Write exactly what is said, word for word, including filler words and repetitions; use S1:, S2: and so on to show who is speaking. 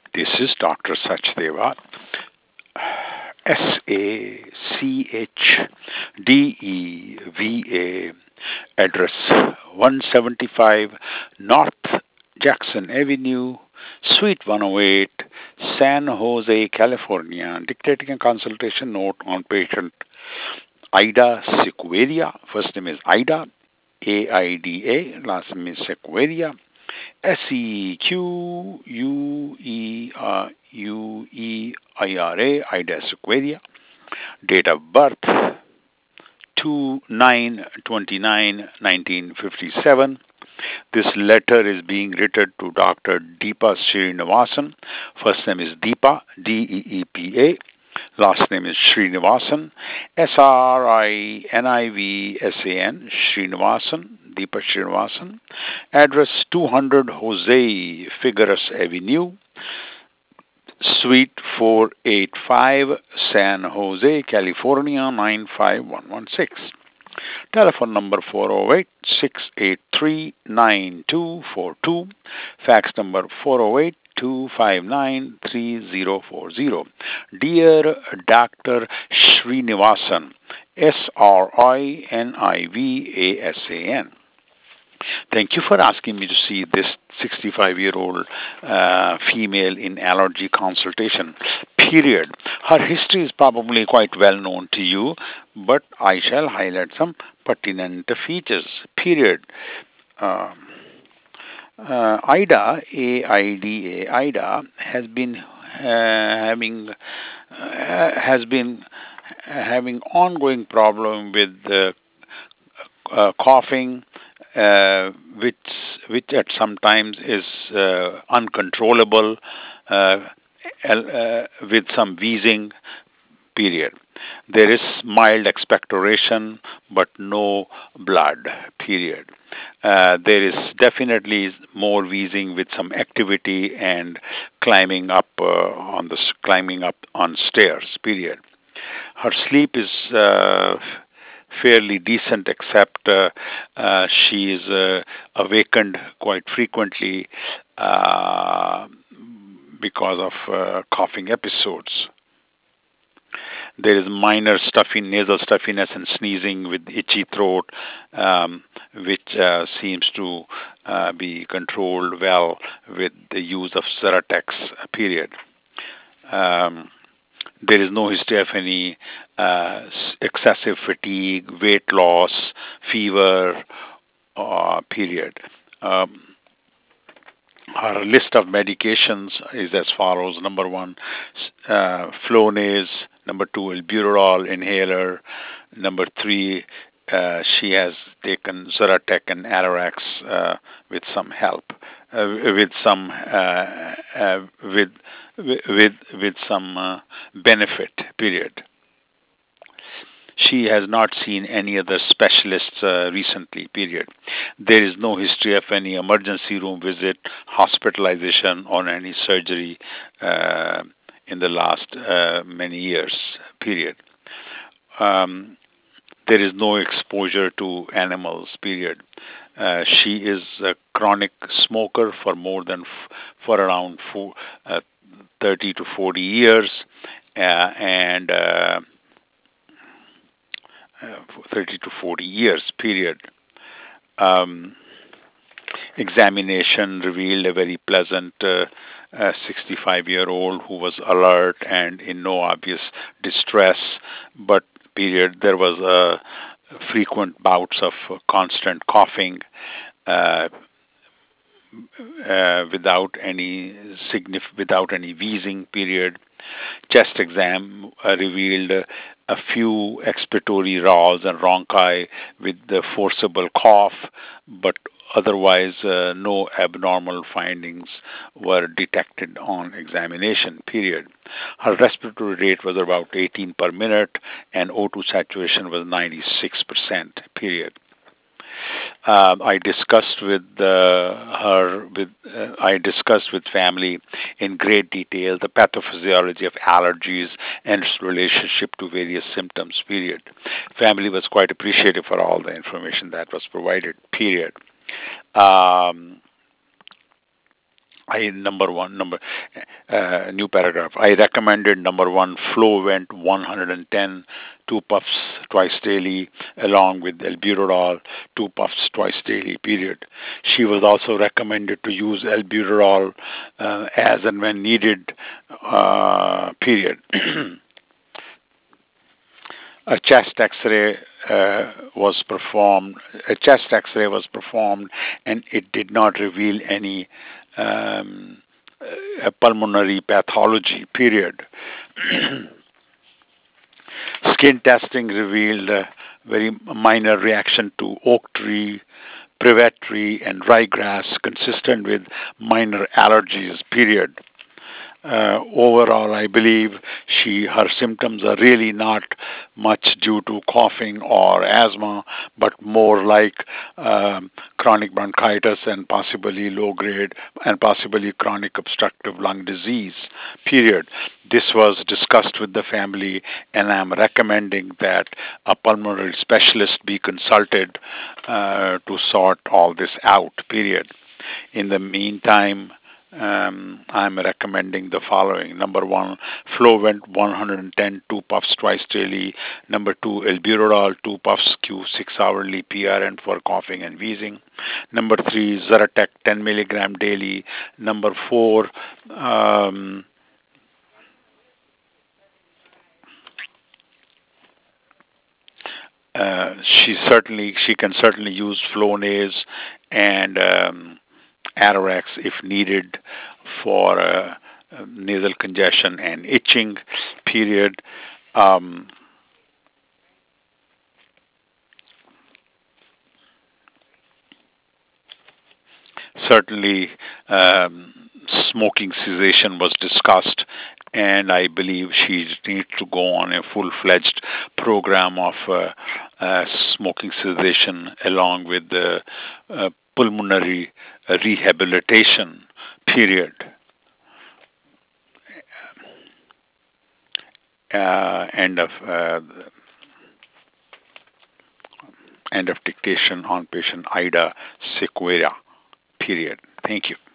S1: This is Doctor Sachdeva, S A C H D E V A, address one seventy-five North Jackson Avenue, Suite one oh eight, San Jose, California, dictating a consultation note on patient Ida Sequeria. First name is Ida, A I D A, last name is Sequeria, S E Q U E R U E I R A, Ida Sequeria. Date of birth two nine twenty-nine nineteen fifty-seven. This letter is being written to Doctor Deepa Srinivasan. First name is Deepa, D E E P A. Last name is Srinivasan, S R I N I V S A N, Srinivasan, Deepa Srinivasan. Address two hundred Jose Figueres Avenue, Suite four eighty-five, San Jose, California nine five one one six. Telephone number four oh eight, six eight three, nine two four two. Fax number four oh eight, two five nine, three zero four zero. Dear Doctor Srinivasan, S R I N I V A S A N. Thank you for asking me to see this sixty-five-year-old uh, female in allergy consultation. Period. Her history is probably quite well known to you, but I shall highlight some pertinent features. Period. Um, uh, Ida, A I D A, Ida has been uh, having uh, has been having ongoing problem with uh, uh, coughing, uh, which which at sometimes is uh, uncontrollable, uh, uh, with some wheezing. Period. There is mild expectoration, but no blood. Period. Uh, there is definitely more wheezing with some activity and climbing up uh, on the climbing up on stairs. Period. Her sleep is uh, fairly decent, except uh, uh, she is uh, awakened quite frequently uh, because of uh, coughing episodes. There is minor stuffy nasal stuffiness and sneezing with itchy throat, um, which uh, seems to uh, be controlled well with the use of Zeratex. Period. Um, there is no history of any uh, excessive fatigue, weight loss, fever, uh, period. Um, our list of medications is as follows. Number one, uh, Flonase. Number two, albuterol inhaler. Number three, uh, she has taken Zyrtec and Atarax uh, with some help, uh, with some uh, uh, with with with some uh, benefit. Period. She has not seen any other specialists uh, recently, period. There is no history of any emergency room visit, hospitalization, or any surgery uh, in the last uh, many years, period. Um, there is no exposure to animals, period. Uh, she is a chronic smoker for more than f- for around four, uh, thirty to forty years, uh, and uh, uh, thirty to forty years period. Um, examination revealed a very pleasant uh, uh, sixty-five year old who was alert and in no obvious distress, but period there was a frequent bouts of uh, constant coughing, uh, uh, without any signif- without any wheezing. Period. Chest exam uh, revealed uh, a few expiratory rales and rhonchi with the forcible cough, but otherwise uh, no abnormal findings were detected on examination. Period. Her respiratory rate was about eighteen per minute, and O two saturation was ninety-six percent. Period. Um, I discussed with uh, her, with uh, I discussed with family in great detail the pathophysiology of allergies and its relationship to various symptoms. Period. Family was quite appreciative for all the information that was provided. Period. Um, I number one number uh, new paragraph. I recommended number one Flovent one hundred ten, two puffs twice daily, along with albuterol, two puffs twice daily. Period. She was also recommended to use albuterol uh, as and when needed. Uh, period. A chest X-ray uh, was performed. A chest X-ray was performed, and it did not reveal any um, uh, pulmonary pathology. Period. Skin testing revealed a very minor reaction to oak tree, privet tree, and ryegrass, consistent with minor allergies. Period. Uh, overall, I believe she her symptoms are really not much due to coughing or asthma, but more like um, chronic bronchitis and possibly low grade and possibly chronic obstructive lung disease. Period. This was discussed with the family, and I'm recommending that a pulmonary specialist be consulted uh, to sort all this out. Period. In the meantime, um, I'm recommending the following. Number one, Flovent one hundred ten, two puffs twice daily. Number two, Albuterol, two puffs Q six hourly P R N for coughing and wheezing. Number three, Zyrtec ten milligram daily. Number four, um, uh, she certainly she can certainly use Flonase and um, Atarax if needed for uh, uh, nasal congestion and itching. Period. Um, Certainly, um, smoking cessation was discussed, and I believe she needs to go on a full-fledged program of uh, uh, smoking cessation along with the uh, pulmonary uh, rehabilitation. Period. Uh, end of uh, end of dictation on patient Ida Sequeira. Period. Thank you.